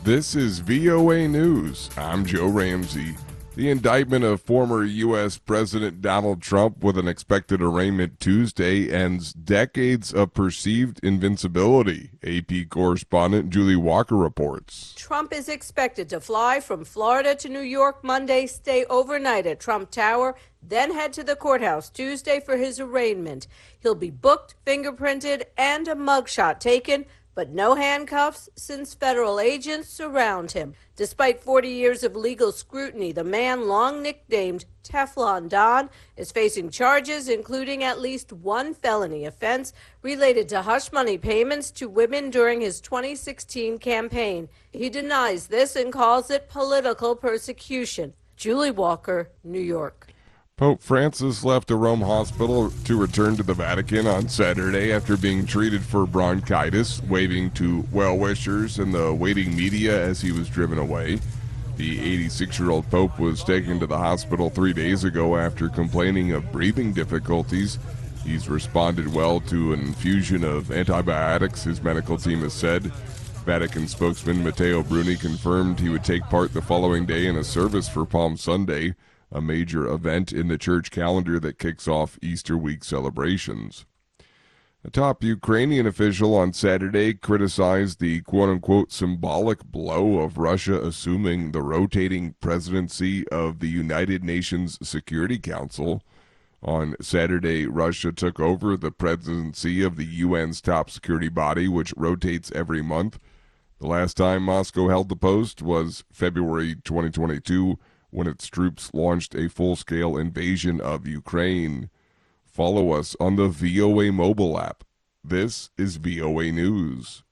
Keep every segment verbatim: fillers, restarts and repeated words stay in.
This is V O A News. I'm Joe Ramsey. The indictment of former U S President Donald Trump with an expected arraignment Tuesday ends decades of perceived invincibility, A P correspondent Julie Walker reports. Trump is expected to fly from Florida to New York Monday, stay overnight at Trump Tower, then head to the courthouse Tuesday for his arraignment. He'll be booked, fingerprinted, and a mugshot taken, but no handcuffs since federal agents surround him. Despite forty years of legal scrutiny, the man, long nicknamed Teflon Don, is facing charges including at least one felony offense related to hush money payments to women during his twenty sixteen campaign. He denies this and calls it political persecution. Julie Walker, New York. Pope Francis left a Rome hospital to return to the Vatican on Saturday after being treated for bronchitis, waving to well-wishers and the waiting media as he was driven away. The eighty-six-year-old Pope was taken to the hospital three days ago after complaining of breathing difficulties. He's responded well to an infusion of antibiotics, his medical team has said. Vatican spokesman Matteo Bruni confirmed he would take part the following day in a service for Palm Sunday, a major event in the church calendar that kicks off Easter week celebrations. A top Ukrainian official on Saturday criticized the quote-unquote symbolic blow of Russia assuming the rotating presidency of the United Nations Security Council. On Saturday, Russia took over the presidency of the U N's top security body, which rotates every month. The last time Moscow held the post was February twenty twenty-two, when its troops launched a full-scale invasion of Ukraine. Follow us on the V O A mobile app. This is V O A News.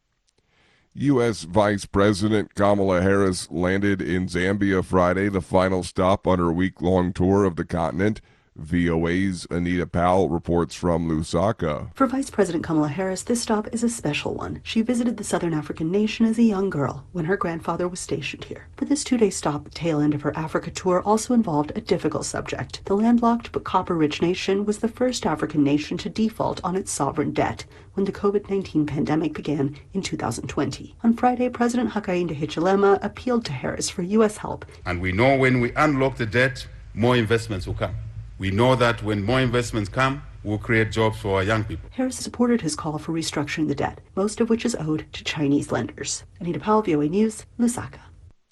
U S Vice President Kamala Harris landed in Zambia Friday, the final stop on her week-long tour of the continent. V O A's Anita Powell reports from Lusaka. For Vice President Kamala Harris, this stop is a special one. She visited the Southern African nation as a young girl when her grandfather was stationed here. For this two-day stop, the tail end of her Africa tour also involved a difficult subject. The landlocked but copper-rich nation was the first African nation to default on its sovereign debt when the COVID nineteen pandemic began in two thousand twenty. On Friday, President Hakainde Hichilema appealed to Harris for U S help. And we know when we unlock the debt, more investments will come. We know that when more investments come, we'll create jobs for our young people. Harris supported his call for restructuring the debt, most of which is owed to Chinese lenders. Anita Powell, V O A News, Lusaka.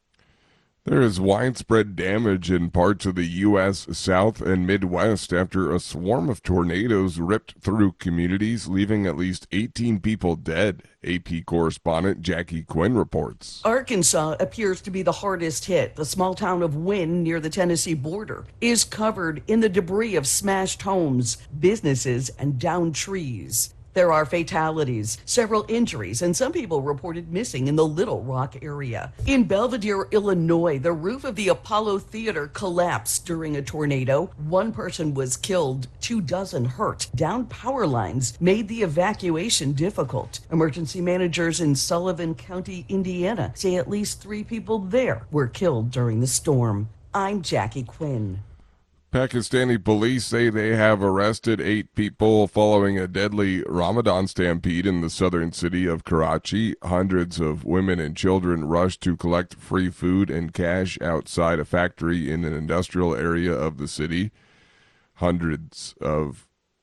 There is widespread damage in parts of the U S South and Midwest after a swarm of tornadoes ripped through communities, leaving at least eighteen people dead. A P correspondent Jackie Quinn reports. Arkansas appears to be the hardest hit. The small town of Wynne, near the Tennessee border, is covered in the debris of smashed homes, businesses, and downed trees. There are fatalities, several injuries, and some people reported missing in the Little Rock area. In Belvidere, Illinois, the roof of the Apollo Theater collapsed during a tornado. One person was killed, two dozen hurt. Downed power lines made the evacuation difficult. Emergency managers in Sullivan County, Indiana, say at least three people there were killed during the storm. I'm Jackie Quinn. Pakistani police say they have arrested eight people following a deadly Ramadan stampede in the southern city of Karachi. Hundreds of women and children rushed to collect free food and cash outside a factory in an industrial area of the city. Hundreds of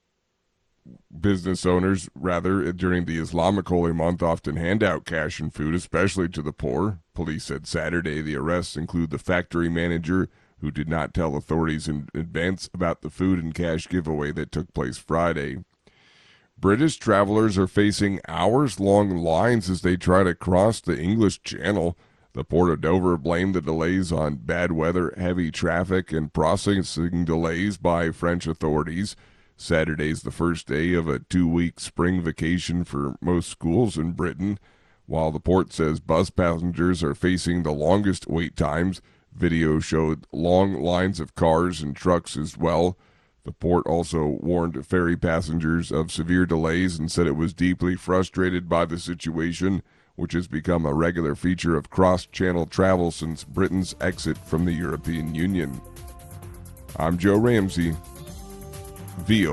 business owners, rather, during the Islamic holy month often hand out cash and food, especially to the poor. Police said Saturday the arrests include the factory manager, who did not tell authorities in advance about the food and cash giveaway that took place Friday. British travelers are facing hours-long lines as they try to cross the English Channel. The Port of Dover blamed the delays on bad weather, heavy traffic, and processing delays by French authorities. Saturday's the first day of a two-week spring vacation for most schools in Britain. While the port says bus passengers are facing the longest wait times, video showed long lines of cars and trucks as well. The port also warned ferry passengers of severe delays and said it was deeply frustrated by the situation, which has become a regular feature of cross-channel travel since Britain's exit from the European Union. I'm Joe Ramsey, V O A.